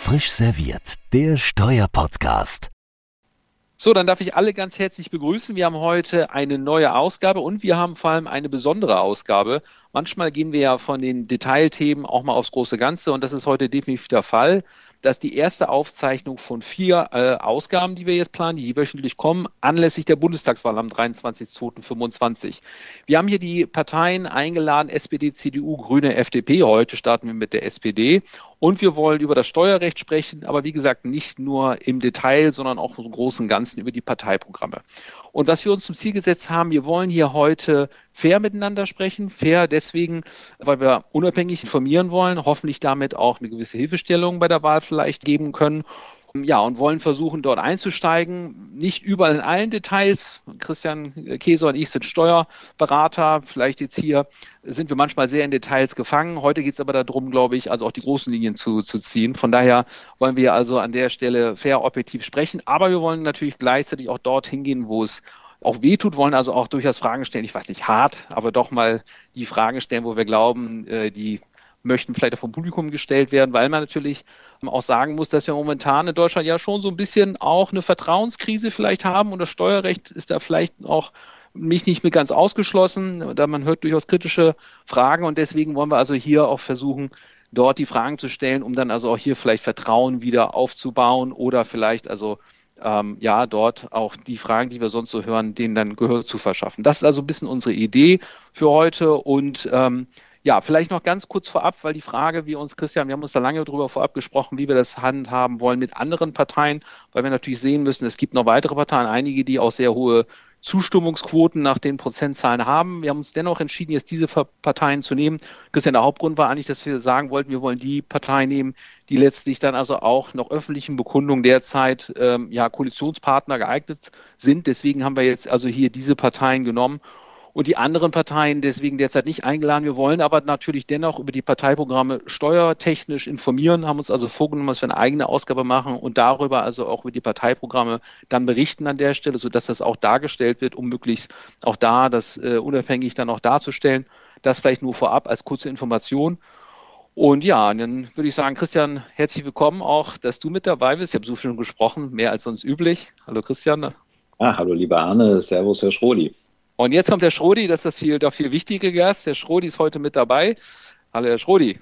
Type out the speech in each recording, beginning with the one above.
Frisch serviert, der Steuerpodcast. So, dann darf ich alle ganz herzlich begrüßen. Wir haben heute eine neue Ausgabe und wir haben vor allem eine besondere Ausgabe. Manchmal gehen wir ja von den Detailthemen auch mal aufs große Ganze und das ist heute definitiv der Fall. Das ist die erste Aufzeichnung von 4 Ausgaben, die wir jetzt planen, die wöchentlich kommen, anlässlich der Bundestagswahl am 23.02.25. Wir haben hier die Parteien eingeladen, SPD, CDU, Grüne, FDP. Heute starten wir mit der SPD. Und wir wollen über das Steuerrecht sprechen, aber wie gesagt, nicht nur im Detail, sondern auch im Großen und Ganzen über die Parteiprogramme. Und was wir uns zum Ziel gesetzt haben, wir wollen hier heute fair miteinander sprechen. Fair deswegen, weil wir unabhängig informieren wollen, hoffentlich damit auch eine gewisse Hilfestellung bei der Wahl vielleicht geben können. Ja, und wollen versuchen, dort einzusteigen. Nicht überall in allen Details. Christian Keser und ich sind Steuerberater. Vielleicht jetzt hier sind wir manchmal sehr in Details gefangen. Heute geht es aber darum, glaube ich, also auch die großen Linien zu ziehen. Von daher wollen wir also an der Stelle fair, objektiv sprechen. Aber wir wollen natürlich gleichzeitig auch dorthin gehen, wo es auch wehtut, wollen also auch durchaus Fragen stellen. Ich weiß nicht, hart, aber doch mal die Fragen stellen, wo wir glauben, die möchten vielleicht auch vom Publikum gestellt werden, weil man natürlich auch sagen muss, dass wir momentan in Deutschland ja schon so ein bisschen auch eine Vertrauenskrise vielleicht haben und das Steuerrecht ist da vielleicht auch nicht mehr ganz ausgeschlossen, da man hört durchaus kritische Fragen und deswegen wollen wir also hier auch versuchen, dort die Fragen zu stellen, um dann also auch hier vielleicht Vertrauen wieder aufzubauen oder vielleicht also dort auch die Fragen, die wir sonst so hören, denen dann Gehör zu verschaffen. Das ist also ein bisschen unsere Idee für heute und vielleicht noch ganz kurz vorab, weil die Frage, wir haben uns da lange drüber vorab gesprochen, wie wir das handhaben wollen mit anderen Parteien, weil wir natürlich sehen müssen, es gibt noch weitere Parteien, einige, die auch sehr hohe Zustimmungsquoten nach den Prozentzahlen haben. Wir haben uns dennoch entschieden, jetzt diese Parteien zu nehmen. Christian, der Hauptgrund war eigentlich, dass wir sagen wollten, wir wollen die Parteien nehmen, die letztlich dann also auch nach öffentlichen Bekundungen derzeit Koalitionspartner geeignet sind. Deswegen haben wir jetzt also hier diese Parteien genommen. Und die anderen Parteien deswegen derzeit nicht eingeladen. Wir wollen aber natürlich dennoch über die Parteiprogramme steuertechnisch informieren, haben uns also vorgenommen, dass wir eine eigene Ausgabe machen und darüber also auch über die Parteiprogramme dann berichten an der Stelle, sodass das auch dargestellt wird, um möglichst auch da das unabhängig dann auch darzustellen. Das vielleicht nur vorab als kurze Information. Und ja, dann würde ich sagen, Christian, herzlich willkommen auch, dass du mit dabei bist. Ich habe so schon gesprochen, mehr als sonst üblich. Hallo Christian. Hallo lieber Arne, servus Herr Schrodi. Und jetzt kommt der Schrodi, das ist der viel wichtige Gast. Der Schrodi ist heute mit dabei. Hallo, Herr Schrodi.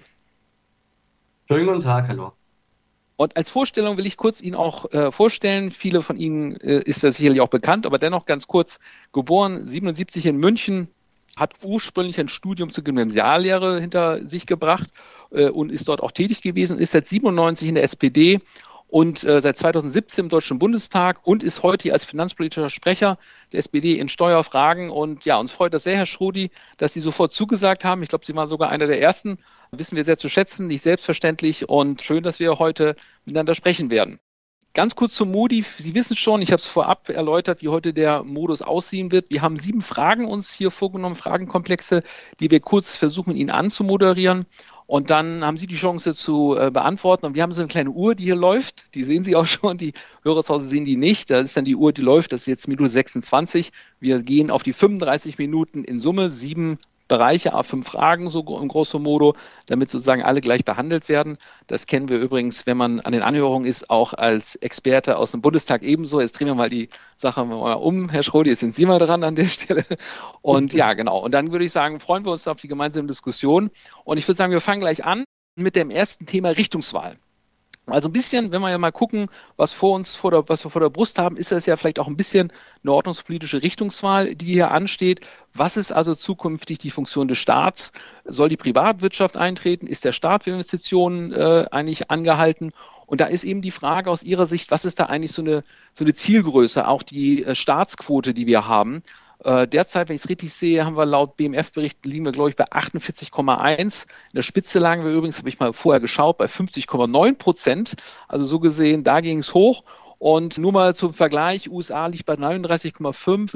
Schönen guten Tag, hallo. Und als Vorstellung will ich kurz Ihnen auch vorstellen. Viele von Ihnen ist das sicherlich auch bekannt, aber dennoch ganz kurz. Geboren 77 in München, hat ursprünglich ein Studium zur Gymnasiallehre hinter sich gebracht und ist dort auch tätig gewesen, ist seit 97 in der SPD und seit 2017 im Deutschen Bundestag und ist heute hier als finanzpolitischer Sprecher der SPD in Steuerfragen. Und ja, uns freut das sehr, Herr Schrodi, dass Sie sofort zugesagt haben. Ich glaube, Sie waren sogar einer der Ersten. Wissen wir sehr zu schätzen, nicht selbstverständlich und schön, dass wir heute miteinander sprechen werden. Ganz kurz zum Modi. Sie wissen schon, ich habe es vorab erläutert, wie heute der Modus aussehen wird. Wir haben 7 Fragen uns hier vorgenommen, Fragenkomplexe, die wir kurz versuchen, Ihnen anzumoderieren. Und dann haben Sie die Chance zu beantworten. Und wir haben so eine kleine Uhr, die hier läuft. Die sehen Sie auch schon. Die Hörer zu Hause sehen die nicht. Da ist dann die Uhr, die läuft. Das ist jetzt Minute 26. Wir gehen auf die 35 Minuten in Summe. 7 Bereiche, 5 Fragen, so im grosso modo, damit sozusagen alle gleich behandelt werden. Das kennen wir übrigens, wenn man an den Anhörungen ist, auch als Experte aus dem Bundestag ebenso. Jetzt drehen wir mal die Sache mal um. Herr Schrodi, jetzt sind Sie mal dran an der Stelle. Und ja, genau. Und dann würde ich sagen, freuen wir uns auf die gemeinsame Diskussion. Und ich würde sagen, wir fangen gleich an mit dem ersten Thema Richtungswahl. Also ein bisschen, wenn wir ja mal gucken, was wir vor der Brust haben, ist das ja vielleicht auch ein bisschen eine ordnungspolitische Richtungswahl, die hier ansteht. Was ist also zukünftig die Funktion des Staats? Soll die Privatwirtschaft eintreten? Ist der Staat für Investitionen eigentlich angehalten? Und da ist eben die Frage aus Ihrer Sicht, was ist da eigentlich so eine Zielgröße, auch die Staatsquote, die wir haben? Derzeit, wenn ich es richtig sehe, haben wir laut BMF-Bericht liegen wir, glaube ich, bei 48,1. In der Spitze lagen wir übrigens, habe ich mal vorher geschaut, bei 50,9%. Also so gesehen, da ging es hoch. Und nur mal zum Vergleich, USA liegt bei 39,5,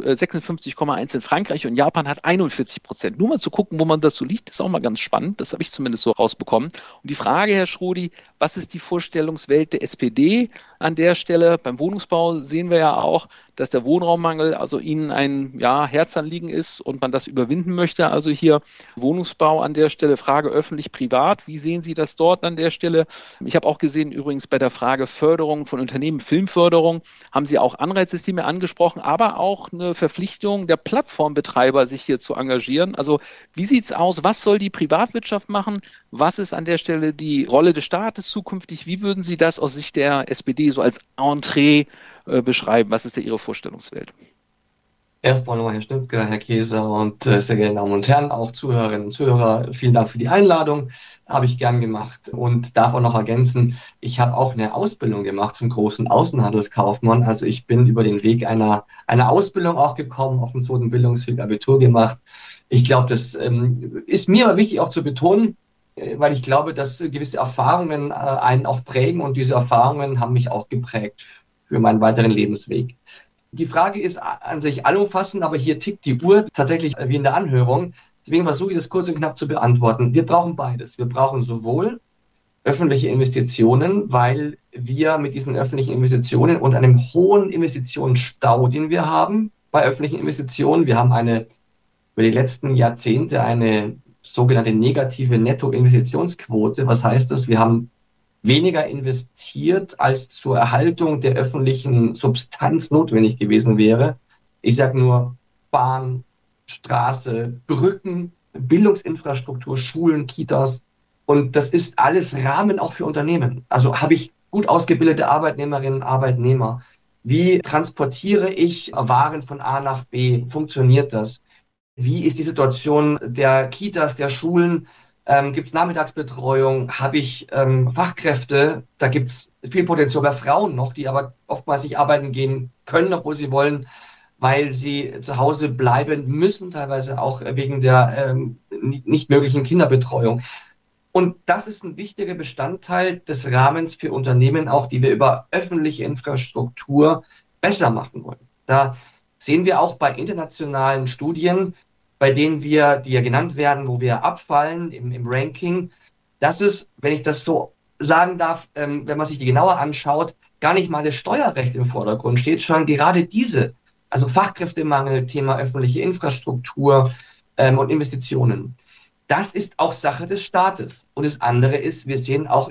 56,1 in Frankreich und Japan hat 41%. Nur mal zu gucken, wo man das so liegt, ist auch mal ganz spannend. Das habe ich zumindest so rausbekommen. Und die Frage, Herr Schrodi, was ist die Vorstellungswelt der SPD an der Stelle? Beim Wohnungsbau sehen wir ja auch, dass der Wohnraummangel also Ihnen ein Herzanliegen ist und man das überwinden möchte. Also hier Wohnungsbau an der Stelle, Frage öffentlich-privat. Wie sehen Sie das dort an der Stelle? Ich habe auch gesehen, übrigens bei der Frage Förderung von Unternehmen, Filmförderung, haben Sie auch Anreizsysteme angesprochen, aber auch eine Verpflichtung der Plattformbetreiber, sich hier zu engagieren. Also wie sieht es aus? Was soll die Privatwirtschaft machen? Was ist an der Stelle die Rolle des Staates zukünftig? Wie würden Sie das aus Sicht der SPD so als Entree beschreiben? Was ist da Ihre Vorstellungswelt? Erstmal nochmal Herr Schnüttger, Herr Käser und sehr geehrte Damen und Herren, auch Zuhörerinnen und Zuhörer, vielen Dank für die Einladung, habe ich gern gemacht und darf auch noch ergänzen, ich habe auch eine Ausbildung gemacht zum großen Außenhandelskaufmann, also ich bin über den Weg einer Ausbildung auch gekommen, auf dem zweiten Bildungsweg Abitur gemacht. Ich glaube, das ist mir aber wichtig auch zu betonen, weil ich glaube, dass gewisse Erfahrungen einen auch prägen und diese Erfahrungen haben mich auch geprägt für meinen weiteren Lebensweg. Die Frage ist an sich allumfassend, aber hier tickt die Uhr tatsächlich wie in der Anhörung. Deswegen versuche ich das kurz und knapp zu beantworten. Wir brauchen beides. Wir brauchen sowohl öffentliche Investitionen, weil wir mit diesen öffentlichen Investitionen und einem hohen Investitionsstau, den wir haben bei öffentlichen Investitionen, wir haben über die letzten Jahrzehnte eine sogenannte negative Nettoinvestitionsquote. Was heißt das? Wir haben weniger investiert, als zur Erhaltung der öffentlichen Substanz notwendig gewesen wäre. Ich sage nur Bahn, Straße, Brücken, Bildungsinfrastruktur, Schulen, Kitas. Und das ist alles Rahmen auch für Unternehmen. Also habe ich gut ausgebildete Arbeitnehmerinnen, Arbeitnehmer. Wie transportiere ich Waren von A nach B? Funktioniert das? Wie ist die Situation der Kitas, der Schulen? Gibt es Nachmittagsbetreuung? Habe ich Fachkräfte? Da gibt es viel Potenzial bei Frauen noch, die aber oftmals nicht arbeiten gehen können, obwohl sie wollen, weil sie zu Hause bleiben müssen, teilweise auch wegen der nicht möglichen Kinderbetreuung. Und das ist ein wichtiger Bestandteil des Rahmens für Unternehmen, auch die wir über öffentliche Infrastruktur besser machen wollen. Da sehen wir auch bei internationalen Studien, bei denen die ja genannt werden, wo wir abfallen im Ranking, dass es, wenn ich das so sagen darf, wenn man sich die genauer anschaut, gar nicht mal das Steuerrecht im Vordergrund steht, sondern gerade diese, also Fachkräftemangel, Thema öffentliche Infrastruktur und Investitionen. Das ist auch Sache des Staates. Und das andere ist, wir sehen auch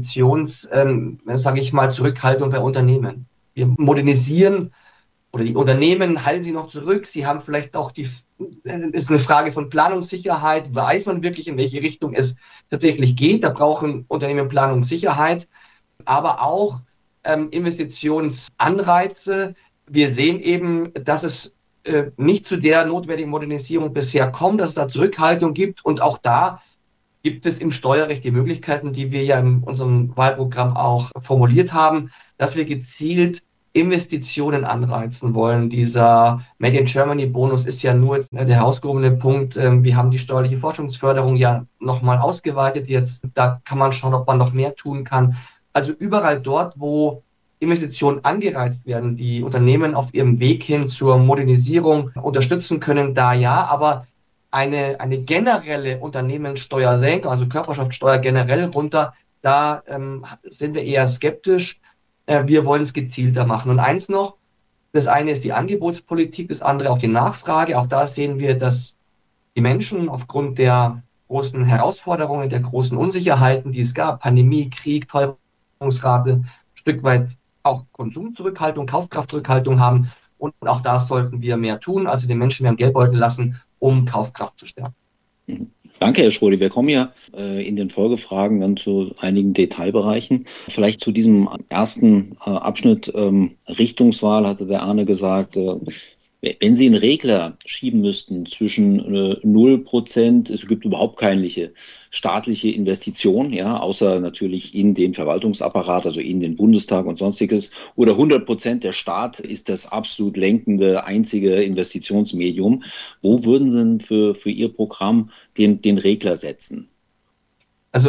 Zurückhaltung bei Unternehmen. Wir modernisieren oder die Unternehmen halten sie noch zurück. Sie haben vielleicht auch ist eine Frage von Planungssicherheit. Weiß man wirklich, in welche Richtung es tatsächlich geht? Da brauchen Unternehmen Planungssicherheit, aber auch Investitionsanreize. Wir sehen eben, dass es nicht zu der notwendigen Modernisierung bisher kommt, dass es da Zurückhaltung gibt. Und auch da gibt es im Steuerrecht die Möglichkeiten, die wir ja in unserem Wahlprogramm auch formuliert haben, dass wir gezielt Investitionen anreizen wollen. Dieser Made in Germany Bonus ist ja nur der herausgehobene Punkt. Wir haben die steuerliche Forschungsförderung ja nochmal ausgeweitet jetzt. Da kann man schauen, ob man noch mehr tun kann. Also überall dort, wo Investitionen angereizt werden, die Unternehmen auf ihrem Weg hin zur Modernisierung unterstützen können, da ja, aber eine generelle Unternehmenssteuersenkung, also Körperschaftsteuer generell runter, da sind wir eher skeptisch. Wir wollen es gezielter machen. Und eins noch, das eine ist die Angebotspolitik, das andere auch die Nachfrage. Auch da sehen wir, dass die Menschen aufgrund der großen Herausforderungen, der großen Unsicherheiten, die es gab, Pandemie, Krieg, Teuerungsrate, ein Stück weit auch Konsumzurückhaltung, Kaufkraftzurückhaltung haben. Und auch da sollten wir mehr tun, also den Menschen mehr im Geldbeutel lassen, um Kaufkraft zu stärken. Danke, Herr Schrodi. Wir kommen ja in den Folgefragen dann zu einigen Detailbereichen. Vielleicht zu diesem ersten Abschnitt Richtungswahl, hatte der Arne gesagt, wenn Sie einen Regler schieben müssten zwischen 0%, es gibt überhaupt keine staatliche Investition, ja, außer natürlich in den Verwaltungsapparat, also in den Bundestag und sonstiges, oder 100%, der Staat ist das absolut lenkende, einzige Investitionsmedium. Wo würden Sie denn für Ihr Programm den Regler setzen? Also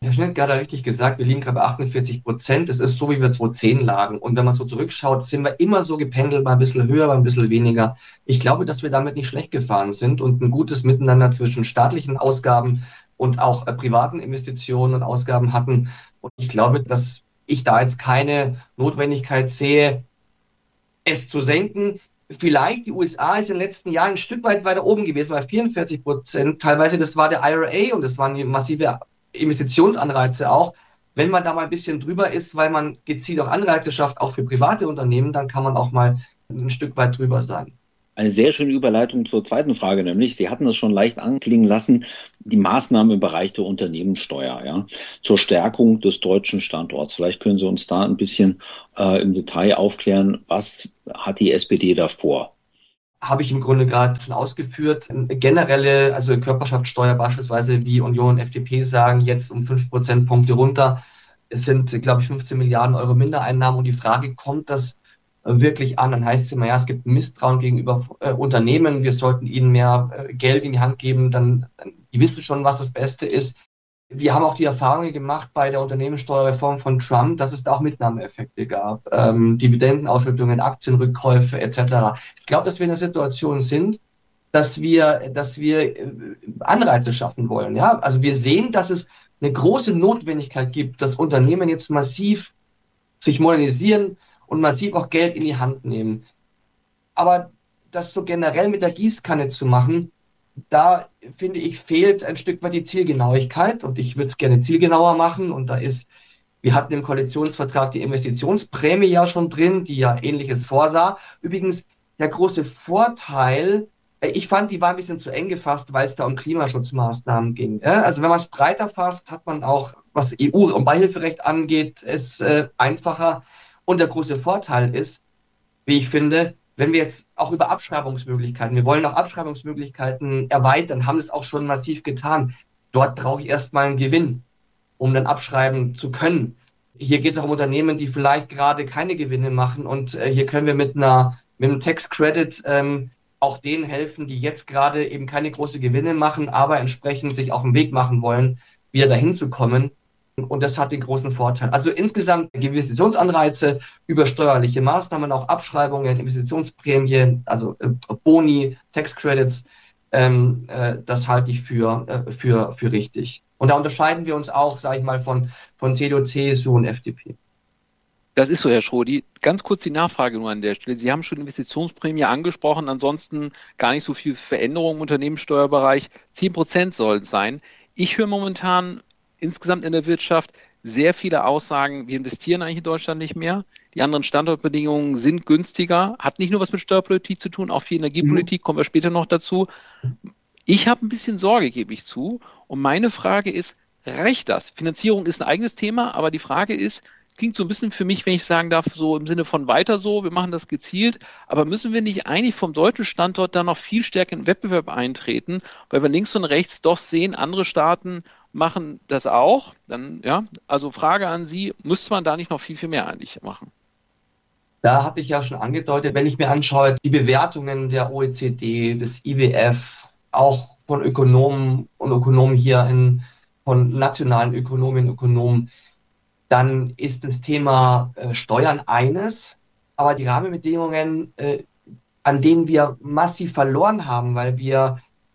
Herr Schnittger hat ja richtig gesagt, wir liegen gerade bei 48%. Das ist so, wie wir 2010 lagen. Und wenn man so zurückschaut, sind wir immer so gependelt, mal ein bisschen höher, mal ein bisschen weniger. Ich glaube, dass wir damit nicht schlecht gefahren sind und ein gutes Miteinander zwischen staatlichen Ausgaben und auch privaten Investitionen und Ausgaben hatten. Und ich glaube, dass ich da jetzt keine Notwendigkeit sehe, es zu senken. Vielleicht, die USA ist in den letzten Jahren ein Stück weit weiter oben gewesen, bei 44%. Teilweise, das war der IRA und das waren die massive Investitionsanreize auch. Wenn man da mal ein bisschen drüber ist, weil man gezielt auch Anreize schafft, auch für private Unternehmen, dann kann man auch mal ein Stück weit drüber sein. Eine sehr schöne Überleitung zur zweiten Frage, nämlich, Sie hatten es schon leicht anklingen lassen, die Maßnahmen im Bereich der Unternehmenssteuer, ja, zur Stärkung des deutschen Standorts. Vielleicht können Sie uns da ein bisschen im Detail aufklären, was hat die SPD da vor? Habe ich im Grunde gerade schon ausgeführt. Generelle, also Körperschaftssteuer beispielsweise, wie Union und FDP sagen, jetzt um 5 Prozentpunkte runter. Es sind, glaube ich, 15 Milliarden Euro Mindereinnahmen. Und die Frage, kommt das wirklich an? Dann heißt es immer, ja, es gibt Misstrauen gegenüber Unternehmen. Wir sollten ihnen mehr Geld in die Hand geben. Dann, die wissen schon, was das Beste ist. Wir haben auch die Erfahrungen gemacht bei der Unternehmenssteuerreform von Trump, dass es da auch Mitnahmeeffekte gab, Dividendenausschüttungen, Aktienrückkäufe etc. Ich glaube, dass wir in der Situation sind, dass wir Anreize schaffen wollen. Ja, also wir sehen, dass es eine große Notwendigkeit gibt, dass Unternehmen jetzt massiv sich modernisieren und massiv auch Geld in die Hand nehmen. Aber das so generell mit der Gießkanne zu machen, da finde ich, fehlt ein Stück weit die Zielgenauigkeit und ich würde es gerne zielgenauer machen und wir hatten im Koalitionsvertrag die Investitionsprämie ja schon drin, die ja Ähnliches vorsah. Übrigens, der große Vorteil, ich fand, die war ein bisschen zu eng gefasst, weil es da um Klimaschutzmaßnahmen ging. Also wenn man es breiter fasst, hat man auch, was EU- und Beihilferecht angeht, es einfacher. Und der große Vorteil ist, wie ich finde, wenn wir jetzt auch über Abschreibungsmöglichkeiten, wir wollen auch Abschreibungsmöglichkeiten erweitern, haben das auch schon massiv getan. Dort brauche ich erstmal einen Gewinn, um dann abschreiben zu können. Hier geht es auch um Unternehmen, die vielleicht gerade keine Gewinne machen und hier können wir mit einem Tax Credit auch denen helfen, die jetzt gerade eben keine großen Gewinne machen, aber entsprechend sich auch einen Weg machen wollen, wieder dahin zu kommen. Und das hat den großen Vorteil. Also insgesamt Investitionsanreize über steuerliche Maßnahmen, auch Abschreibungen, Investitionsprämien, also Boni, Tax Credits, das halte ich für richtig. Und da unterscheiden wir uns auch, sage ich mal, von CDU, CSU und FDP. Das ist so, Herr Schrodi. Ganz kurz die Nachfrage nur an der Stelle. Sie haben schon Investitionsprämie angesprochen, ansonsten gar nicht so viel Veränderung im Unternehmenssteuerbereich. 10% sollen es sein. Ich höre momentan insgesamt in der Wirtschaft sehr viele Aussagen, wir investieren eigentlich in Deutschland nicht mehr. Die anderen Standortbedingungen sind günstiger. Hat nicht nur was mit Steuerpolitik zu tun, auch viel Energiepolitik, kommen wir später noch dazu. Ich habe ein bisschen Sorge, gebe ich zu. Und meine Frage ist, reicht das? Finanzierung ist ein eigenes Thema, aber die Frage ist, es klingt so ein bisschen für mich, wenn ich sagen darf, so im Sinne von weiter so, wir machen das gezielt, aber müssen wir nicht eigentlich vom deutschen Standort da noch viel stärker in den Wettbewerb eintreten, weil wir links und rechts doch sehen, andere Staaten machen das auch. Dann, ja, also Frage an Sie, müsste man da nicht noch viel, viel mehr eigentlich machen? Da habe ich ja schon angedeutet, wenn ich mir anschaue, die Bewertungen der OECD, des IWF, auch von Ökonomen und Ökonomen hier von nationalen Ökonominnen und Ökonomen, dann ist das Thema Steuern eines, aber die Rahmenbedingungen, an denen wir massiv verloren haben, weil wir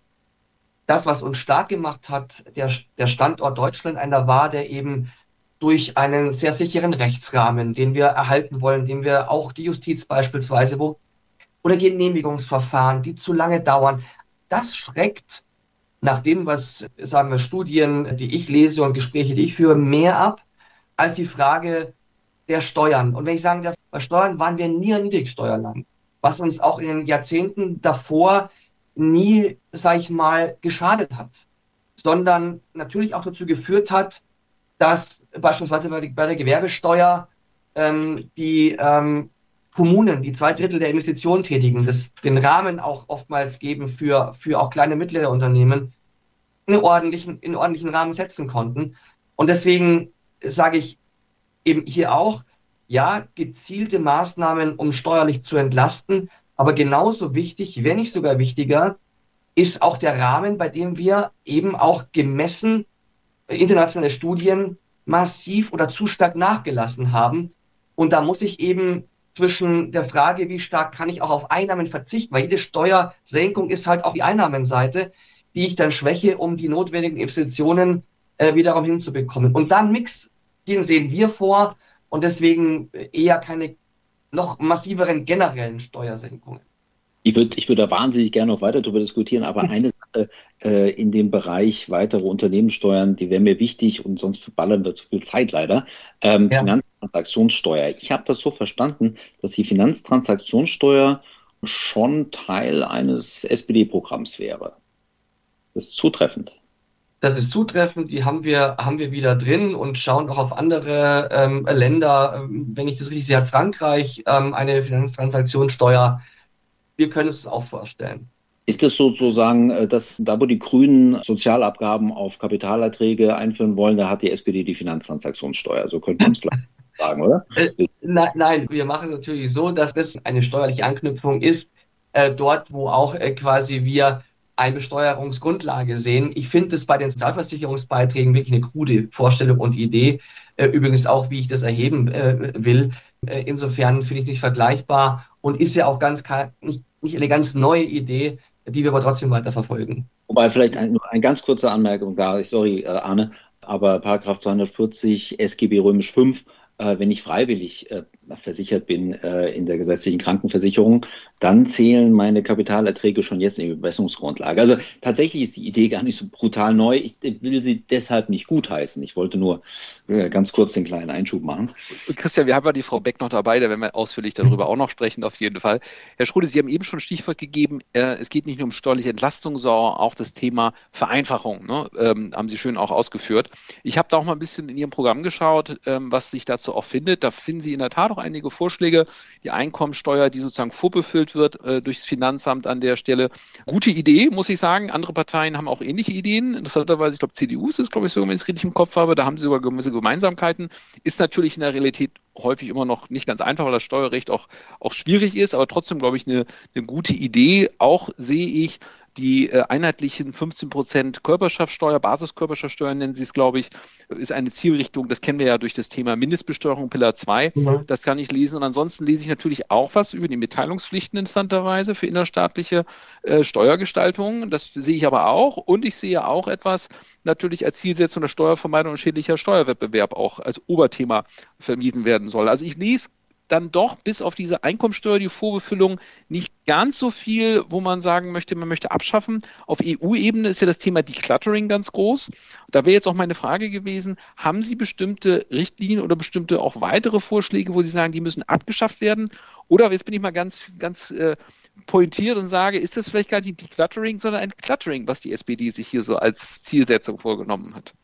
das, was uns stark gemacht hat, der Standort Deutschland einer war, der eben durch einen sehr sicheren Rechtsrahmen, den wir erhalten wollen, den wir auch die Justiz beispielsweise, oder Genehmigungsverfahren, die zu lange dauern, das schreckt nach dem, was, sagen wir, Studien, die ich lese und Gespräche, die ich führe, mehr ab, als die Frage der Steuern. Und wenn ich sagen darf, bei Steuern waren wir nie ein Niedrigsteuerland, was uns auch in den Jahrzehnten davor nie, sage ich mal, geschadet hat, sondern natürlich auch dazu geführt hat, dass beispielsweise bei der Gewerbesteuer die Kommunen, die 2/3 der Investitionen tätigen, den Rahmen auch oftmals geben für auch kleine, mittlere Unternehmen, in ordentlichen Rahmen setzen konnten. Und deswegen sage ich eben hier auch, ja, gezielte Maßnahmen, um steuerlich zu entlasten, aber genauso wichtig, wenn nicht sogar wichtiger, ist auch der Rahmen, bei dem wir eben auch gemessen internationale Studien massiv oder zu stark nachgelassen haben. Und da muss ich eben zwischen der Frage, wie stark kann ich auch auf Einnahmen verzichten, weil jede Steuersenkung ist halt auch die Einnahmenseite, die ich dann schwäche, um die notwendigen Investitionen wiederum hinzubekommen. Und dann Mix, den sehen wir vor und deswegen eher keine noch massiveren generellen Steuersenkungen. Ich würde da wahnsinnig gerne noch weiter darüber diskutieren, aber eine Sache in dem Bereich weitere Unternehmenssteuern, die wäre mir wichtig und sonst verballern wir zu viel Zeit leider. Finanztransaktionssteuer. Ich habe das so verstanden, dass die Finanztransaktionssteuer schon Teil eines SPD-Programms wäre. Das ist zutreffend. Das ist zutreffend, die haben wir wieder drin und schauen auch auf andere Länder. Wenn ich das richtig sehe, hat Frankreich eine Finanztransaktionssteuer. Wir können es auch vorstellen. Ist es sozusagen, dass da, wo die Grünen Sozialabgaben auf Kapitalerträge einführen wollen, da hat die SPD die Finanztransaktionssteuer? So könnte man es vielleicht sagen, oder? Nein, wir machen es natürlich so, dass das eine steuerliche Anknüpfung ist, dort, wo auch quasi wir eine Besteuerungsgrundlage sehen. Ich finde es bei den Sozialversicherungsbeiträgen wirklich eine krude Vorstellung und Idee. Übrigens auch, wie ich das erheben will. Insofern finde ich es nicht vergleichbar und ist ja auch nicht eine ganz neue Idee, die wir aber trotzdem weiter verfolgen. Wobei vielleicht noch eine ganz kurze Anmerkung da. Sorry, Arne, aber Paragraph 240 SGB römisch 5, wenn ich freiwillig versichert bin in der gesetzlichen Krankenversicherung, dann zählen meine Kapitalerträge schon jetzt in die Bemessungsgrundlage. Also tatsächlich ist die Idee gar nicht so brutal neu. Ich will sie deshalb nicht gutheißen. Ich wollte nur ganz kurz den kleinen Einschub machen. Christian, wir haben ja die Frau Beck noch dabei, da werden wir ausführlich darüber auch noch sprechen, auf jeden Fall. Herr Schrode, Sie haben eben schon ein Stichwort gegeben, es geht nicht nur um steuerliche Entlastung, sondern auch das Thema Vereinfachung, ne? Haben Sie schön auch ausgeführt. Ich habe da auch mal ein bisschen in Ihrem Programm geschaut, was sich dazu auch findet. Da finden Sie in der Tat auch einige Vorschläge. Die Einkommensteuer, die sozusagen vorbefüllt wird durchs Finanzamt an der Stelle. Gute Idee, muss ich sagen. Andere Parteien haben auch ähnliche Ideen. Interessanterweise, ich glaube, CDU ist es, glaube ich, so, wenn ich es richtig im Kopf habe. Da haben sie sogar gewisse Gemeinsamkeiten. Ist natürlich in der Realität häufig immer noch nicht ganz einfach, weil das Steuerrecht auch schwierig ist, aber trotzdem, glaube ich, eine gute Idee. Auch sehe ich die einheitlichen 15% Körperschaftsteuer, Basiskörperschaftsteuer nennen sie es, glaube ich, ist eine Zielrichtung. Das kennen wir ja durch das Thema Mindestbesteuerung, Pillar 2. Mhm. Das kann ich lesen. Und ansonsten lese ich natürlich auch was über die Mitteilungspflichten interessanterweise für innerstaatliche Steuergestaltungen. Das sehe ich aber auch. Und ich sehe auch etwas natürlich als Zielsetzung der Steuervermeidung und schädlicher Steuerwettbewerb auch als Oberthema vermieden werden soll. Also ich lese dann doch bis auf diese Einkommensteuer, die Vorbefüllung, nicht ganz so viel, wo man sagen möchte, man möchte abschaffen. Auf EU-Ebene ist ja das Thema Decluttering ganz groß. Da wäre jetzt auch meine Frage gewesen, haben Sie bestimmte Richtlinien oder bestimmte auch weitere Vorschläge, wo Sie sagen, die müssen abgeschafft werden? Oder jetzt bin ich mal ganz pointiert und sage, ist das vielleicht gar nicht Decluttering, sondern ein Cluttering, was die SPD sich hier so als Zielsetzung vorgenommen hat?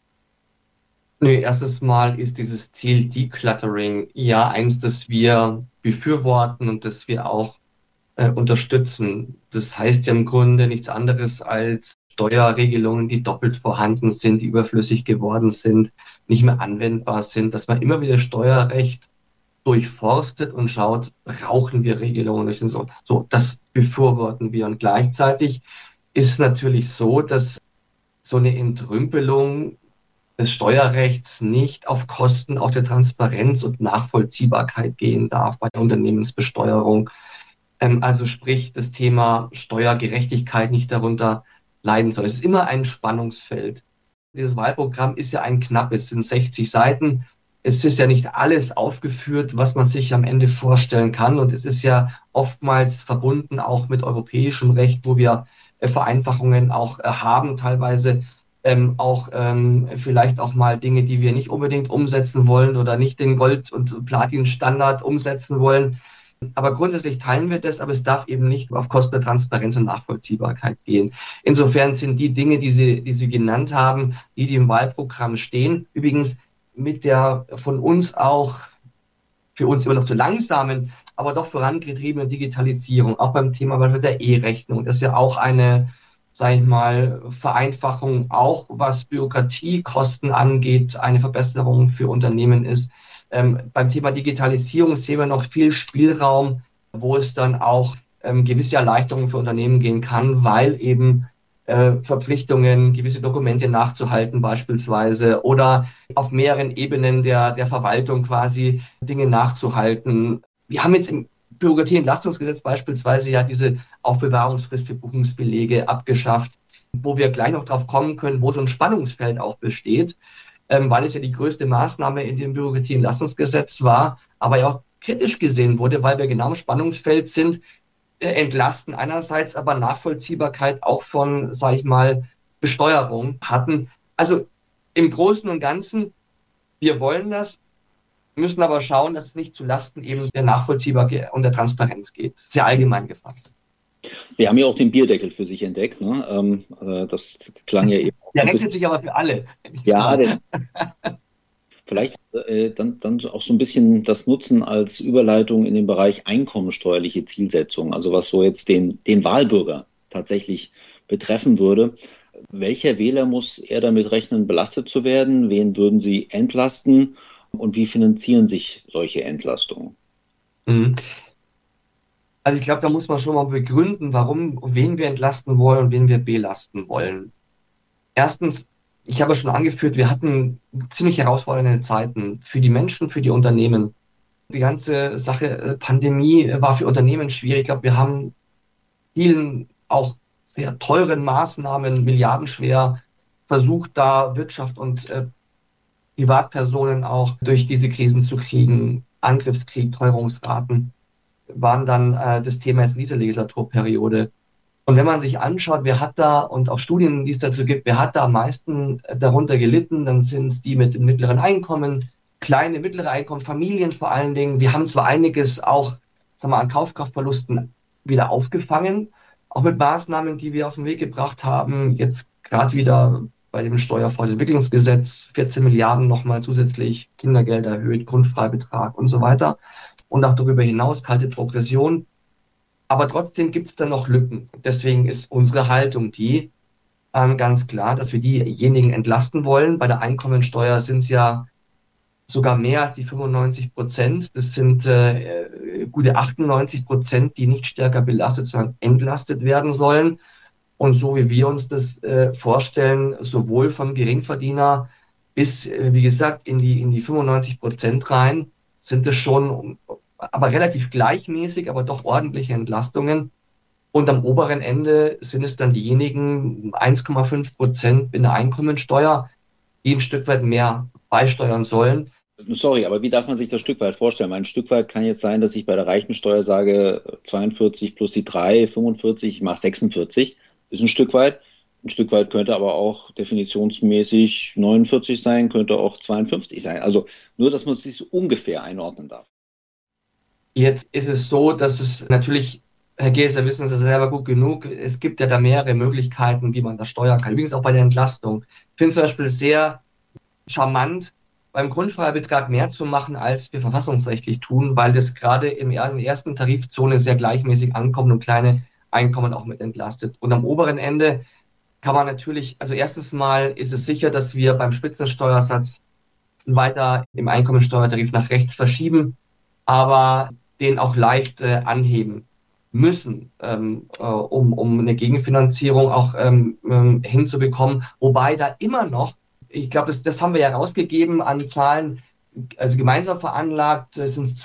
Nee, erstes Mal ist dieses Ziel Decluttering ja eins, das wir befürworten und das wir auch unterstützen. Das heißt ja im Grunde nichts anderes als Steuerregelungen, die doppelt vorhanden sind, die überflüssig geworden sind, nicht mehr anwendbar sind, dass man immer wieder Steuerrecht durchforstet und schaut, brauchen wir Regelungen? So, das befürworten wir. Und gleichzeitig ist natürlich so, dass so eine Entrümpelung des Steuerrechts nicht auf Kosten auch der Transparenz und Nachvollziehbarkeit gehen darf bei der Unternehmensbesteuerung. Also sprich, das Thema Steuergerechtigkeit nicht darunter leiden soll. Es ist immer ein Spannungsfeld. Dieses Wahlprogramm ist ja ein knappes, es sind 60 Seiten. Es ist ja nicht alles aufgeführt, was man sich am Ende vorstellen kann. Und es ist ja oftmals verbunden auch mit europäischem Recht, wo wir Vereinfachungen auch haben, teilweise vielleicht auch mal Dinge, die wir nicht unbedingt umsetzen wollen oder nicht den Gold- und Platin-Standard umsetzen wollen. Aber grundsätzlich teilen wir das, aber es darf eben nicht auf Kosten der Transparenz und Nachvollziehbarkeit gehen. Insofern sind die Dinge, die Sie genannt haben, die im Wahlprogramm stehen, übrigens mit der von uns auch für uns immer noch zu langsamen, aber doch vorangetriebenen Digitalisierung, auch beim Thema der E-Rechnung. Das ist ja auch eine, sage ich mal, Vereinfachung, auch was Bürokratiekosten angeht, eine Verbesserung für Unternehmen ist. Beim Thema Digitalisierung sehen wir noch viel Spielraum, wo es dann auch gewisse Erleichterungen für Unternehmen gehen kann, weil eben Verpflichtungen, gewisse Dokumente nachzuhalten beispielsweise oder auf mehreren Ebenen der Verwaltung quasi Dinge nachzuhalten. Wir haben jetzt im Bürokratieentlastungsgesetz beispielsweise ja diese Aufbewahrungsfrist für Buchungsbelege abgeschafft, wo wir gleich noch drauf kommen können, wo so ein Spannungsfeld auch besteht, weil es ja die größte Maßnahme in dem Bürokratieentlastungsgesetz war, aber ja auch kritisch gesehen wurde, weil wir genau im Spannungsfeld sind, entlasten einerseits, aber Nachvollziehbarkeit auch von, sage ich mal, Besteuerung hatten. Also im Großen und Ganzen, wir wollen das, müssen aber schauen, dass es nicht zu Lasten eben der Nachvollziehbarkeit und der Transparenz geht. Sehr allgemein gefasst. Wir haben ja auch den Bierdeckel für sich entdeckt. Ne? Das klang ja eben. Der rechnet sich aber für alle. Ja, vielleicht dann auch so ein bisschen das nutzen als Überleitung in den Bereich einkommensteuerliche Zielsetzung, also was so jetzt den Wahlbürger tatsächlich betreffen würde. Welcher Wähler muss er damit rechnen, belastet zu werden? Wen würden Sie entlasten? Und wie finanzieren sich solche Entlastungen? Also ich glaube, da muss man schon mal begründen, wen wir entlasten wollen und wen wir belasten wollen. Erstens, ich habe schon angeführt, wir hatten ziemlich herausfordernde Zeiten für die Menschen, für die Unternehmen. Die ganze Sache Pandemie war für Unternehmen schwierig. Ich glaube, wir haben vielen auch sehr teuren Maßnahmen, milliardenschwer, versucht, da Wirtschaft und Privatpersonen auch durch diese Krisen zu kriegen. Angriffskrieg, Teuerungsraten waren dann das Thema jetzt in dieser Legislaturperiode. Und wenn man sich anschaut, wer hat da, und auch Studien, die es dazu gibt, wer hat da am meisten darunter gelitten, dann sind es die mit dem mittleren Einkommen, kleine, mittlere Einkommen, Familien vor allen Dingen. Wir haben zwar einiges auch, sagen wir, an Kaufkraftverlusten wieder aufgefangen, auch mit Maßnahmen, die wir auf den Weg gebracht haben. Jetzt gerade wieder bei dem Steuerfortentwicklungsgesetz 14 Milliarden nochmal zusätzlich, Kindergeld erhöht, Grundfreibetrag und so weiter. Und auch darüber hinaus kalte Progression. Aber trotzdem gibt es da noch Lücken. Deswegen ist unsere Haltung die, ganz klar, dass wir diejenigen entlasten wollen. Bei der Einkommensteuer sind es ja sogar mehr als die 95%. Das sind gute 98%, die nicht stärker belastet, sondern entlastet werden sollen. Und so wie wir uns das vorstellen, sowohl vom Geringverdiener bis, wie gesagt, in die 95% rein, sind es schon, aber relativ gleichmäßig, aber doch ordentliche Entlastungen. Und am oberen Ende sind es dann diejenigen 1,5% in der Einkommensteuer, die ein Stück weit mehr beisteuern sollen. Sorry, aber wie darf man sich das Stück weit vorstellen? Ein Stück weit kann jetzt sein, dass ich bei der Reichensteuer sage, 42 plus die 3, 45, ich mache 46, ist ein Stück weit. Ein Stück weit könnte aber auch definitionsmäßig 49 sein, könnte auch 52 sein. Also nur, dass man sich so ungefähr einordnen darf. Jetzt ist es so, dass es natürlich, Herr Geser, wissen Sie selber gut genug, es gibt ja da mehrere Möglichkeiten, wie man das steuern kann. Übrigens auch bei der Entlastung. Ich finde zum Beispiel sehr charmant, beim Grundfreibetrag mehr zu machen, als wir verfassungsrechtlich tun, weil das gerade in der ersten Tarifzone sehr gleichmäßig ankommt und kleine Einkommen auch mit entlastet. Und am oberen Ende kann man natürlich, also erstens mal ist es sicher, dass wir beim Spitzensteuersatz weiter im Einkommensteuertarif nach rechts verschieben, aber den auch leicht anheben müssen, um eine Gegenfinanzierung auch hinzubekommen. Wobei da immer noch, ich glaube, das haben wir ja rausgegeben an Zahlen, also gemeinsam veranlagt sind es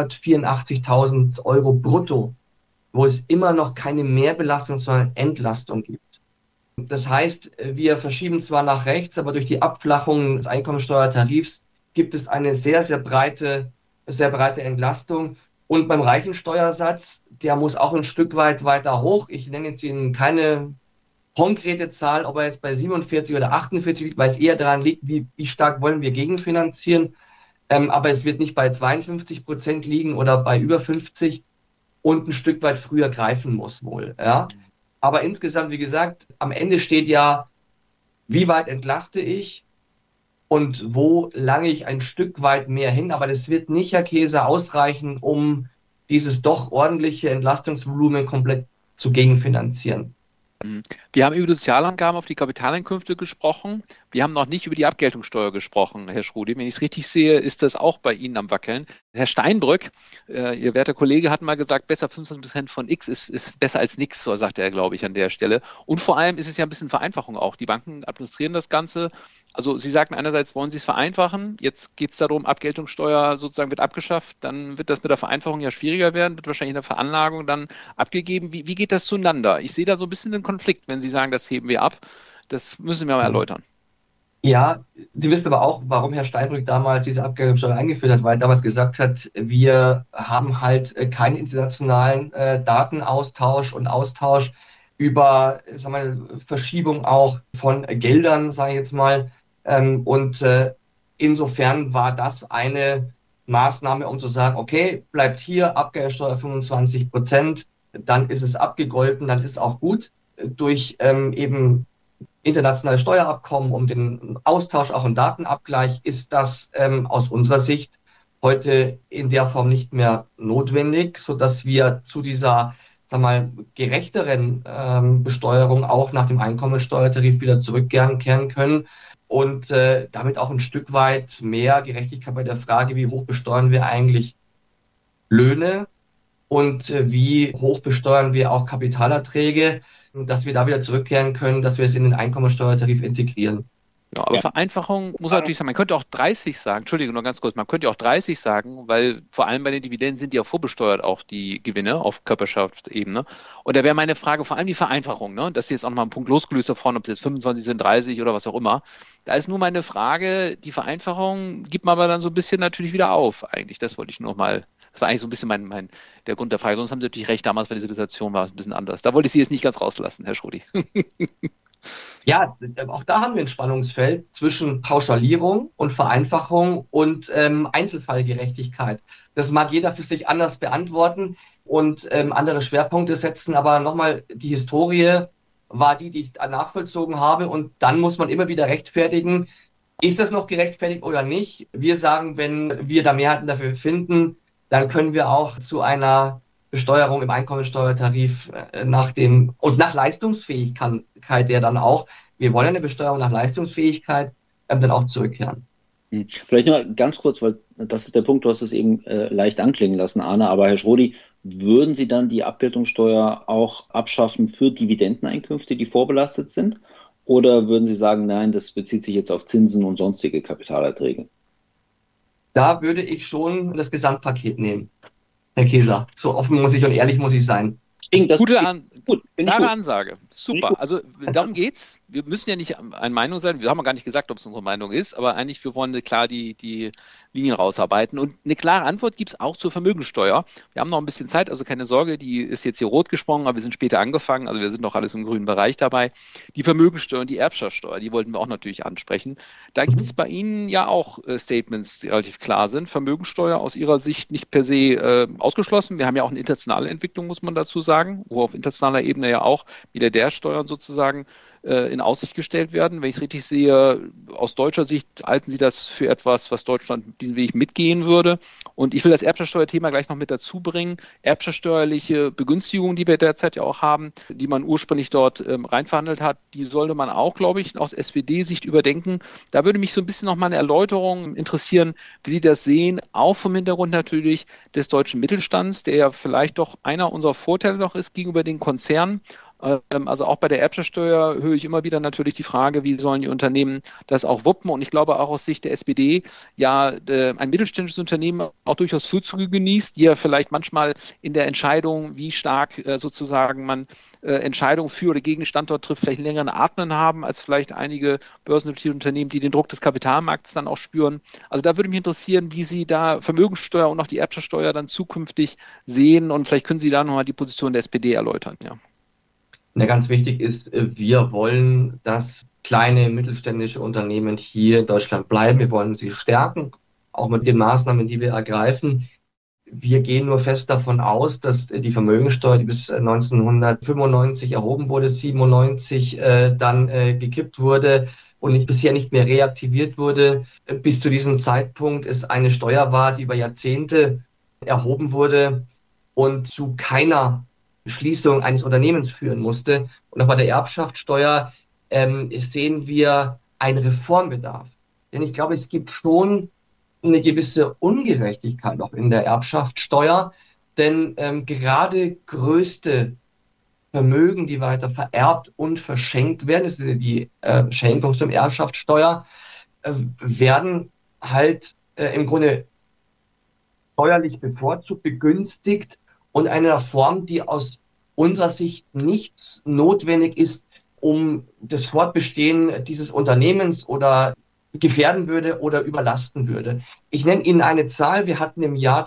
284.000 Euro brutto, wo es immer noch keine Mehrbelastung, sondern Entlastung gibt. Das heißt, wir verschieben zwar nach rechts, aber durch die Abflachung des Einkommensteuertarifs gibt es eine sehr, sehr breite Entlastung. Und beim Reichensteuersatz, der muss auch ein Stück weit weiter hoch. Ich nenne jetzt Ihnen keine konkrete Zahl, ob er jetzt bei 47 oder 48 liegt, weil es eher daran liegt, wie stark wollen wir gegenfinanzieren. Aber es wird nicht bei 52% liegen oder bei über 50 und ein Stück weit früher greifen muss wohl. Ja? Aber insgesamt, wie gesagt, am Ende steht ja, wie weit entlaste ich und wo lange ich ein Stück weit mehr hin. Aber das wird nicht, Herr Käse, ausreichen, um dieses doch ordentliche Entlastungsvolumen komplett zu gegenfinanzieren. Wir haben über die Sozialangaben auf die Kapitaleinkünfte gesprochen. Wir haben noch nicht über die Abgeltungssteuer gesprochen, Herr Schrodi. Wenn ich es richtig sehe, ist das auch bei Ihnen am Wackeln. Herr Steinbrück, Ihr werter Kollege, hat mal gesagt, besser 25% von X ist besser als nichts, so sagt er, glaube ich, an der Stelle. Und vor allem ist es ja ein bisschen Vereinfachung auch. Die Banken administrieren das Ganze. Also Sie sagten einerseits, wollen Sie es vereinfachen. Jetzt geht es darum, Abgeltungssteuer sozusagen wird abgeschafft. Dann wird das mit der Vereinfachung ja schwieriger werden, wird wahrscheinlich in der Veranlagung dann abgegeben. Wie geht das zueinander? Ich sehe da so ein bisschen einen Konflikt, wenn Sie sagen, das heben wir ab. Das müssen wir mal erläutern. Ja, Sie wissen aber auch, warum Herr Steinbrück damals diese Abgeltungssteuer eingeführt hat, weil er damals gesagt hat, wir haben halt keinen internationalen Datenaustausch und Austausch über, sagen wir, Verschiebung auch von Geldern, sage ich jetzt mal. Insofern war das eine Maßnahme, um zu sagen, okay, bleibt hier Abgeltungssteuer 25%, dann ist es abgegolten, dann ist auch gut. Durch eben internationale Steuerabkommen, um den Austausch, auch im Datenabgleich, ist das aus unserer Sicht heute in der Form nicht mehr notwendig, sodass wir zu dieser, sag mal, gerechteren Besteuerung auch nach dem Einkommensteuertarif wieder zurückkehren können und damit auch ein Stück weit mehr Gerechtigkeit bei der Frage, wie hoch besteuern wir eigentlich Löhne und wie hoch besteuern wir auch Kapitalerträge, dass wir da wieder zurückkehren können, dass wir es in den Einkommensteuertarif integrieren. Ja, aber Vereinfachung muss natürlich sagen, man könnte auch 30 sagen, Entschuldigung, nur ganz kurz, man könnte auch 30 sagen, weil vor allem bei den Dividenden sind die ja vorbesteuert, auch die Gewinne auf Körperschaftsebene. Und da wäre meine Frage vor allem die Vereinfachung, ne? Das ist jetzt auch nochmal ein Punkt losgelöst davon, ob es jetzt 25 sind, 30 oder was auch immer. Da ist nur meine Frage, die Vereinfachung gibt man aber dann so ein bisschen natürlich wieder auf, eigentlich. Das wollte ich nur mal. Das war eigentlich so ein bisschen der Grund der Frage. Sonst haben Sie natürlich recht, damals war die Situation ein bisschen anders. Da wollte ich Sie jetzt nicht ganz rauslassen, Herr Schrodi. Ja, auch da haben wir ein Spannungsfeld zwischen Pauschalierung und Vereinfachung und Einzelfallgerechtigkeit. Das mag jeder für sich anders beantworten und andere Schwerpunkte setzen, aber nochmal, die Historie war die ich nachvollzogen habe und dann muss man immer wieder rechtfertigen, ist das noch gerechtfertigt oder nicht? Wir sagen, wenn wir da Mehrheiten dafür finden, dann können wir auch zu einer Besteuerung im Einkommensteuertarif nach Leistungsfähigkeit der dann auch, wir wollen eine Besteuerung nach Leistungsfähigkeit, dann auch zurückkehren. Vielleicht noch ganz kurz, weil das ist der Punkt, du hast es eben leicht anklingen lassen, Arne, aber Herr Schrodi, würden Sie dann die Abgeltungssteuer auch abschaffen für Dividendeneinkünfte, die vorbelastet sind? Oder würden Sie sagen, nein, das bezieht sich jetzt auf Zinsen und sonstige Kapitalerträge? Da würde ich schon das Gesamtpaket nehmen, Herr Keser. So offen muss ich und ehrlich muss ich sein. Klare Ansage. Super. Also darum geht's. Wir müssen ja nicht eine Meinung sein. Wir haben ja gar nicht gesagt, ob es unsere Meinung ist, aber eigentlich, wir wollen klar die Linien rausarbeiten. Und eine klare Antwort gibt es auch zur Vermögensteuer. Wir haben noch ein bisschen Zeit, also keine Sorge, die ist jetzt hier rot gesprungen, aber wir sind später angefangen, also wir sind noch alles im grünen Bereich dabei. Die Vermögensteuer und die Erbschaftssteuer, die wollten wir auch natürlich ansprechen. Da gibt es bei Ihnen ja auch Statements, die relativ klar sind. Vermögensteuer aus Ihrer Sicht nicht per se ausgeschlossen. Wir haben ja auch eine internationale Entwicklung, muss man dazu sagen, wo auf internationaler Ebene ja auch Milliardärsteuern sozusagen in Aussicht gestellt werden. Wenn ich es richtig sehe, aus deutscher Sicht halten Sie das für etwas, was Deutschland diesen Weg mitgehen würde. Und ich will das Erbschaftssteuerthema gleich noch mit dazu bringen. Erbschaftssteuerliche Begünstigungen, die wir derzeit ja auch haben, die man ursprünglich dort reinverhandelt hat, die sollte man auch, glaube ich, aus SPD-Sicht überdenken. Da würde mich so ein bisschen noch mal eine Erläuterung interessieren, wie Sie das sehen, auch vom Hintergrund natürlich des deutschen Mittelstands, der ja vielleicht doch einer unserer Vorteile noch ist gegenüber den Konzernen. Also auch bei der Erbschaftssteuer höre ich immer wieder natürlich die Frage, wie sollen die Unternehmen das auch wuppen? Und ich glaube auch aus Sicht der SPD, ja, ein mittelständisches Unternehmen auch durchaus Vorzüge genießt, die ja vielleicht manchmal in der Entscheidung, wie stark sozusagen man Entscheidungen für oder gegen den Standort trifft, vielleicht längeren Atmen haben, als vielleicht einige börsennotierte Unternehmen, die den Druck des Kapitalmarkts dann auch spüren. Also da würde mich interessieren, wie Sie da Vermögenssteuer und auch die Erbschaftssteuer dann zukünftig sehen. Und vielleicht können Sie da nochmal die Position der SPD erläutern, ja. Ja, ganz wichtig ist, wir wollen, dass kleine mittelständische Unternehmen hier in Deutschland bleiben. Wir wollen sie stärken, auch mit den Maßnahmen, die wir ergreifen. Wir gehen nur fest davon aus, dass die Vermögensteuer, die bis 1995 erhoben wurde, 97 dann gekippt wurde und bisher nicht mehr reaktiviert wurde, bis zu diesem Zeitpunkt es eine Steuer war, die über Jahrzehnte erhoben wurde und zu keiner Schließung eines Unternehmens führen musste. Und auch bei der Erbschaftssteuer sehen wir einen Reformbedarf. Denn ich glaube, es gibt schon eine gewisse Ungerechtigkeit auch in der Erbschaftssteuer, denn gerade größte Vermögen, die weiter vererbt und verschenkt werden, das ist die Schenkungs- und Erbschaftssteuer, werden halt im Grunde steuerlich bevorzugt, begünstigt und einer Form, die aus unserer Sicht nicht notwendig ist, um das Fortbestehen dieses Unternehmens oder gefährden würde oder überlasten würde. Ich nenne Ihnen eine Zahl. Wir hatten im Jahr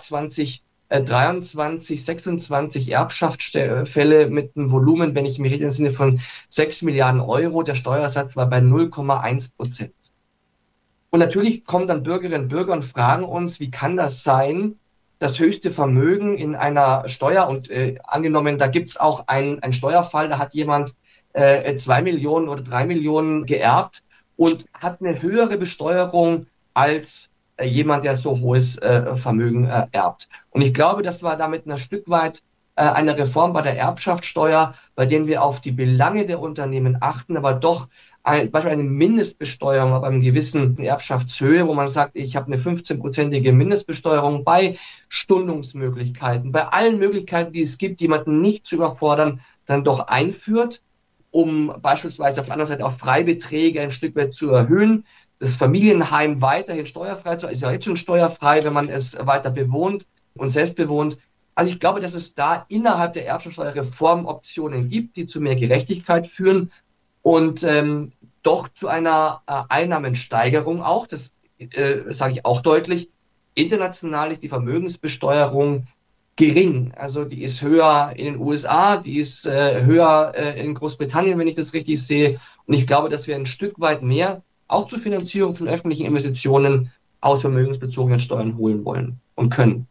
2023 26 Erbschaftsfälle mit einem Volumen, wenn ich mich richtig im Sinne von 6 Milliarden Euro. Der Steuersatz war bei 0,1%. Und natürlich kommen dann Bürgerinnen und Bürger und fragen uns, wie kann das sein, das höchste Vermögen in einer Steuer und angenommen, da gibt es auch einen Steuerfall, da hat jemand 2 Millionen oder 3 Millionen geerbt und hat eine höhere Besteuerung als jemand, der so hohes Vermögen erbt. Und ich glaube, das war damit ein Stück weit eine Reform bei der Erbschaftssteuer, bei denen wir auf die Belange der Unternehmen achten, aber doch beispielsweise eine Mindestbesteuerung ab einem gewissen Erbschaftshöhe, wo man sagt, ich habe eine 15-prozentige Mindestbesteuerung bei Stundungsmöglichkeiten, bei allen Möglichkeiten, die es gibt, jemanden nicht zu überfordern, dann doch einführt, um beispielsweise auf der anderen Seite auch Freibeträge ein Stück weit zu erhöhen, das Familienheim weiterhin steuerfrei zu, ist ja jetzt schon steuerfrei, wenn man es weiter bewohnt und selbst bewohnt. Also ich glaube, dass es da innerhalb der Erbschaftssteuer Reformoptionen gibt, die zu mehr Gerechtigkeit führen und doch zu einer Einnahmensteigerung auch, das sage ich auch deutlich. International ist die Vermögensbesteuerung gering. Also die ist höher in den USA, die ist höher in Großbritannien, wenn ich das richtig sehe. Und ich glaube, dass wir ein Stück weit mehr auch zur Finanzierung von öffentlichen Investitionen aus vermögensbezogenen Steuern holen wollen und können.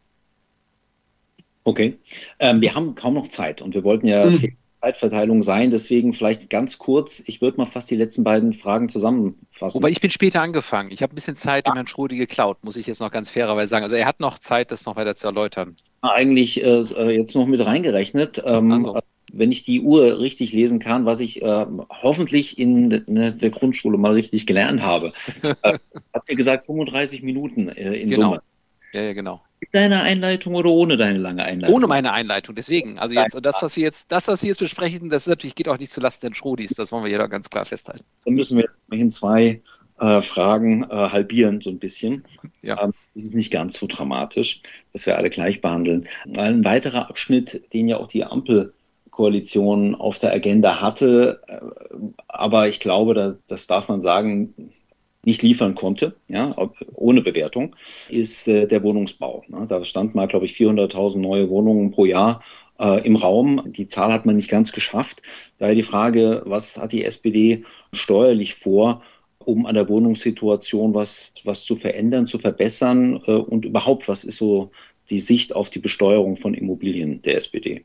Okay, wir haben kaum noch Zeit und wir wollten ja Zeitverteilung sein, deswegen vielleicht ganz kurz, ich würde mal fast die letzten beiden Fragen zusammenfassen. Wobei ich bin später angefangen. Ich habe ein bisschen Zeit dem Herrn Schrödi geklaut, muss ich jetzt noch ganz fairerweise sagen. Also er hat noch Zeit, das noch weiter zu erläutern. Eigentlich jetzt noch mit reingerechnet. Wenn ich die Uhr richtig lesen kann, was ich hoffentlich in der Grundschule mal richtig gelernt habe, habt ihr gesagt 35 Minuten in Summe. Ja, genau. Mit deiner Einleitung oder ohne deine lange Einleitung? Ohne meine Einleitung, deswegen. Also jetzt das, was wir jetzt besprechen, das natürlich geht auch nicht zulasten den Schrodis, das wollen wir hier doch ganz klar festhalten. Dann müssen wir in 2 Fragen halbieren, so ein bisschen. Ja. Das ist nicht ganz so dramatisch, dass wir alle gleich behandeln. Ein weiterer Abschnitt, den ja auch die Ampelkoalition auf der Agenda hatte, aber ich glaube, das darf man sagen, nicht liefern konnte, ja, ohne Bewertung, ist der Wohnungsbau. Ne? Da stand mal, glaube ich, 400.000 neue Wohnungen pro Jahr im Raum. Die Zahl hat man nicht ganz geschafft. Daher die Frage, was hat die SPD steuerlich vor, um an der Wohnungssituation was zu verändern, zu verbessern und überhaupt, was ist so die Sicht auf die Besteuerung von Immobilien der SPD?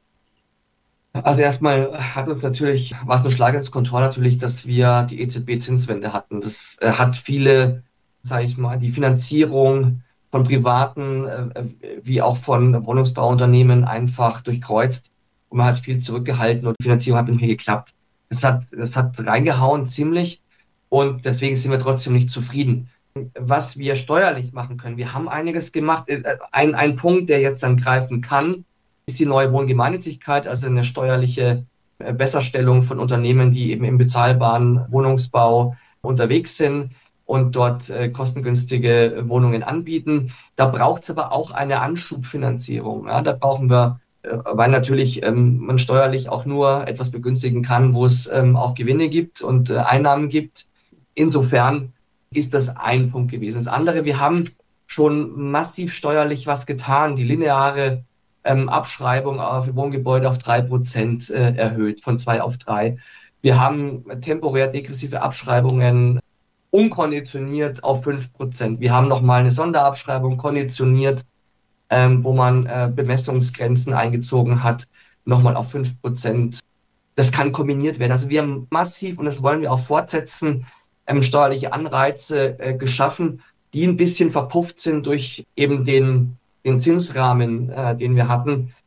Also erstmal war es ein Schlag ins Kontor natürlich, dass wir die EZB-Zinswende hatten. Das hat viele, sage ich mal, die Finanzierung von privaten wie auch von Wohnungsbauunternehmen einfach durchkreuzt und man hat viel zurückgehalten und die Finanzierung hat nicht mehr geklappt. Das hat reingehauen ziemlich und deswegen sind wir trotzdem nicht zufrieden. Was wir steuerlich machen können, wir haben einiges gemacht. Ein Punkt, der jetzt dann greifen kann, ist die neue Wohngemeinnützigkeit, also eine steuerliche Besserstellung von Unternehmen, die eben im bezahlbaren Wohnungsbau unterwegs sind und dort kostengünstige Wohnungen anbieten. Da braucht es aber auch eine Anschubfinanzierung. Ja, da brauchen wir, weil natürlich man steuerlich auch nur etwas begünstigen kann, wo es auch Gewinne gibt und Einnahmen gibt. Insofern ist das ein Punkt gewesen. Das andere, wir haben schon massiv steuerlich was getan. Die lineare Abschreibung für Wohngebäude auf 3% erhöht, von 2 auf 3. Wir haben temporär degressive Abschreibungen umkonditioniert auf 5%. Wir haben nochmal eine Sonderabschreibung konditioniert, wo man Bemessungsgrenzen eingezogen hat, nochmal auf 5%. Das kann kombiniert werden. Also wir haben massiv, und das wollen wir auch fortsetzen, steuerliche Anreize geschaffen, die ein bisschen verpufft sind durch eben den Zinsrahmen, den wir hatten.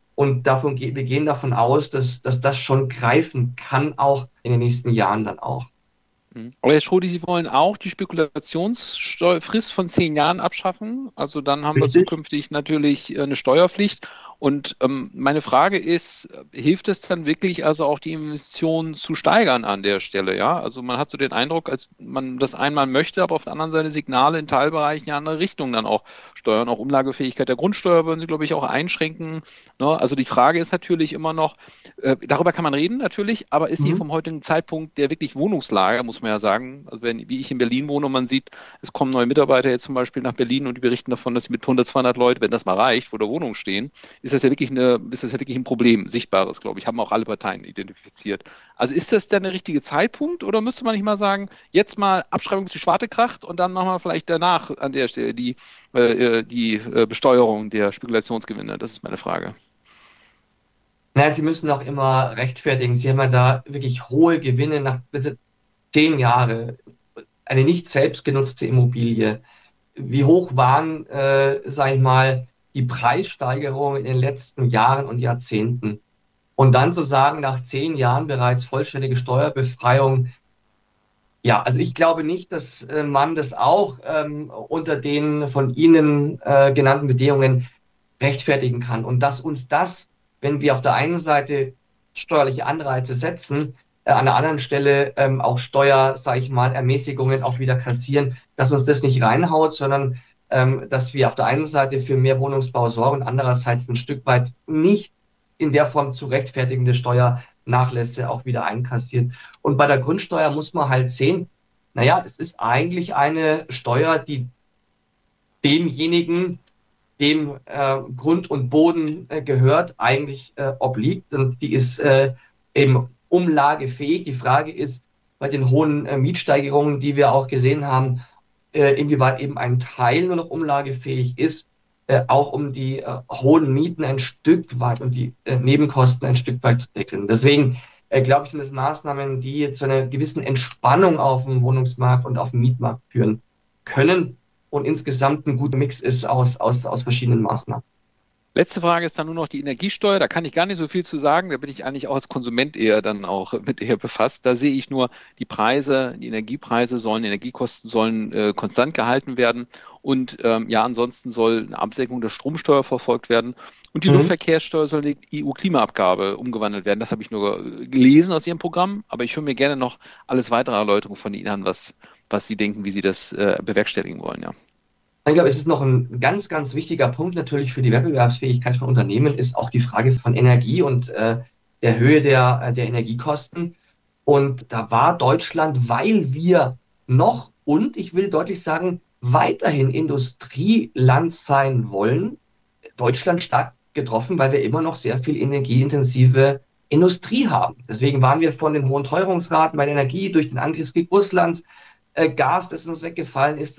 Und wir gehen davon aus, dass das schon greifen kann, auch in den nächsten Jahren dann auch. Aber Herr Schrodi, Sie wollen auch die Spekulationsfrist von 10 Jahren abschaffen. Also dann haben wir zukünftig natürlich eine Steuerpflicht. Und meine Frage ist, hilft es dann wirklich, also auch die Investitionen zu steigern an der Stelle? Ja, also man hat so den Eindruck, als man das einmal möchte, aber auf der anderen Seite Signale in Teilbereichen in andere Richtungen dann auch steuern. Auch Umlagefähigkeit der Grundsteuer würden Sie, glaube ich, auch einschränken. Ne? Also die Frage ist natürlich immer noch, darüber kann man reden natürlich, aber ist die vom heutigen Zeitpunkt der wirklich Wohnungslage, muss man ja sagen, also wie ich in Berlin wohne und man sieht, es kommen neue Mitarbeiter jetzt zum Beispiel nach Berlin und die berichten davon, dass sie mit 100, 200 Leuten, wenn das mal reicht, vor der Wohnung stehen, ist das ja wirklich ein Problem, sichtbares, glaube ich, haben auch alle Parteien identifiziert. Also ist das denn der richtige Zeitpunkt oder müsste man nicht mal sagen, jetzt mal Abschreibung zu Schwarte kracht und dann machen wir vielleicht danach an der Stelle die Besteuerung der Spekulationsgewinne? Das ist meine Frage. Naja, Sie müssen auch immer rechtfertigen. Sie haben ja da wirklich hohe Gewinne nach 10 Jahre, eine nicht selbst genutzte Immobilie. Wie hoch waren, sage ich mal, die Preissteigerungen in den letzten Jahren und Jahrzehnten? Und dann zu sagen, nach 10 Jahren bereits vollständige Steuerbefreiung, ja, also ich glaube nicht, dass man das auch unter den von Ihnen genannten Bedingungen rechtfertigen kann. Und dass uns das, wenn wir auf der einen Seite steuerliche Anreize setzen, an der anderen Stelle auch Ermäßigungen auch wieder kassieren, dass uns das nicht reinhaut, sondern dass wir auf der einen Seite für mehr Wohnungsbau sorgen und andererseits ein Stück weit nicht in der Form zu rechtfertigende Steuernachlässe auch wieder einkassieren. Und bei der Grundsteuer muss man halt sehen, naja, das ist eigentlich eine Steuer, die demjenigen, dem Grund und Boden gehört, eigentlich obliegt. Und die ist eben umlagefähig. Die Frage ist, bei den hohen Mietsteigerungen, die wir auch gesehen haben, inwieweit eben ein Teil nur noch umlagefähig ist, auch um die hohen Mieten ein Stück weit und die Nebenkosten ein Stück weit zu decken. Deswegen glaube ich, sind es Maßnahmen, die zu einer gewissen Entspannung auf dem Wohnungsmarkt und auf dem Mietmarkt führen können und insgesamt ein guter Mix ist aus verschiedenen Maßnahmen. Letzte Frage ist dann nur noch die Energiesteuer. Da kann ich gar nicht so viel zu sagen. Da bin ich eigentlich auch als Konsument eher dann auch mit eher befasst. Da sehe ich nur, die Energiekosten sollen konstant gehalten werden. Und ansonsten soll eine Absenkung der Stromsteuer verfolgt werden. Und die Luftverkehrssteuer soll in die EU-Klimaabgabe umgewandelt werden. Das habe ich nur gelesen aus Ihrem Programm. Aber ich höre mir gerne noch alles weitere Erläuterungen von Ihnen an, was Sie denken, wie Sie das bewerkstelligen wollen, ja. Ich glaube, es ist noch ein ganz, ganz wichtiger Punkt natürlich für die Wettbewerbsfähigkeit von Unternehmen, ist auch die Frage von Energie und der Höhe der Energiekosten. Und da war Deutschland, weil wir noch und ich will deutlich sagen, weiterhin Industrieland sein wollen, Deutschland stark getroffen, weil wir immer noch sehr viel energieintensive Industrie haben. Deswegen waren wir von den hohen Teuerungsraten bei der Energie durch den Angriffskrieg Russlands, Gas, das uns weggefallen ist,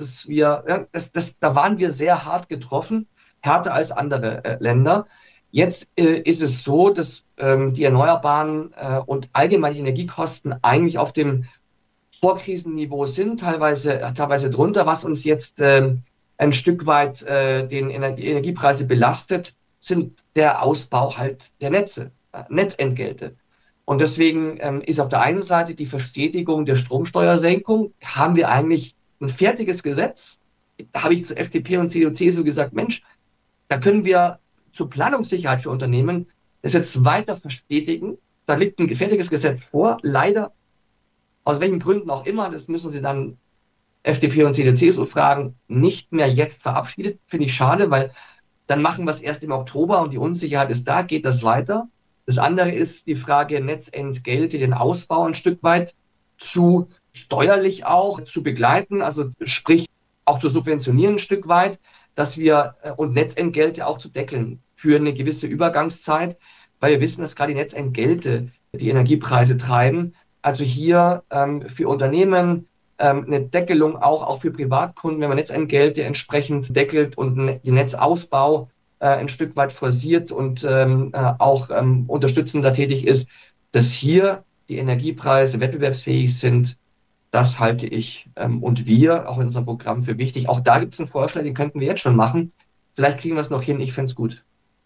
da waren wir sehr hart getroffen, härter als andere Länder. Jetzt ist es so, dass die Erneuerbaren und allgemein Energiekosten eigentlich auf dem Vorkrisenniveau sind, teilweise drunter, was uns jetzt ein Stück weit den Energiepreise belastet, sind der Ausbau halt der Netze, Netzentgelte. Und deswegen ist auf der einen Seite die Verstetigung der Stromsteuersenkung, haben wir eigentlich ein fertiges Gesetz. Da habe ich zu FDP und CDU/CSU gesagt, Mensch, da können wir zur Planungssicherheit für Unternehmen das jetzt weiter verstetigen. Da liegt ein fertiges Gesetz vor, leider, aus welchen Gründen auch immer, das müssen Sie dann FDP und CDU/CSU fragen, nicht mehr jetzt verabschiedet. Finde ich schade, weil dann machen wir es erst im Oktober und die Unsicherheit ist da, geht das weiter. Das andere ist die Frage Netzentgelte, den Ausbau ein Stück weit steuerlich auch zu begleiten, also sprich auch zu subventionieren ein Stück weit, dass wir und Netzentgelte auch zu deckeln für eine gewisse Übergangszeit, weil wir wissen, dass gerade die Netzentgelte die Energiepreise treiben. Also hier für Unternehmen eine Deckelung auch für Privatkunden, wenn man Netzentgelte entsprechend deckelt und den Netzausbau ein Stück weit forciert und auch unterstützender tätig ist, dass hier die Energiepreise wettbewerbsfähig sind. Das halte ich und wir auch in unserem Programm für wichtig. Auch da gibt es einen Vorschlag, den könnten wir jetzt schon machen. Vielleicht kriegen wir es noch hin. Ich fände es gut.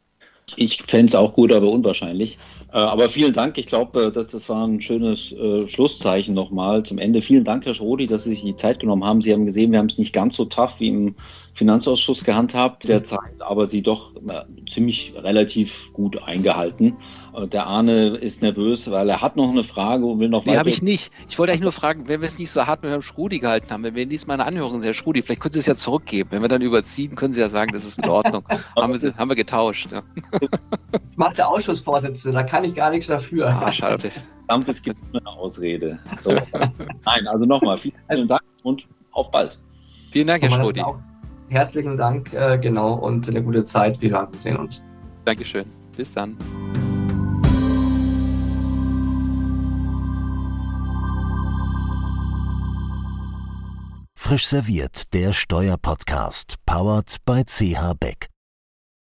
Ich fände es auch gut, aber unwahrscheinlich. Aber vielen Dank. Ich glaube, das war ein schönes Schlusszeichen nochmal zum Ende. Vielen Dank, Herr Schrodi, dass Sie sich die Zeit genommen haben. Sie haben gesehen, wir haben es nicht ganz so tough wie im Finanzausschuss gehandhabt derzeit, aber Sie doch ziemlich relativ gut eingehalten. Der Arne ist nervös, weil er hat noch eine Frage und will noch weiter. Nee, habe ich nicht. Ich wollte eigentlich nur fragen, wenn wir es nicht so hart mit Herrn Schrudi gehalten haben, wenn wir diesmal eine Anhörung sind, Herr Schrudi, vielleicht können Sie es ja zurückgeben. Wenn wir dann überziehen, können Sie ja sagen, das ist in Ordnung. haben wir getauscht. Ja. Das macht der Ausschussvorsitzende, da kann ich gar nichts dafür. Schade. Verdammt, es gibt eine Ausrede. So. Nein, also nochmal, vielen Dank und auf bald. Vielen Dank, Herr Schrodi. Herzlichen Dank, genau, und eine gute Zeit. Wir hören und sehen uns. Dankeschön. Bis dann. Frisch serviert, der Steuerpodcast, powered by CH Beck.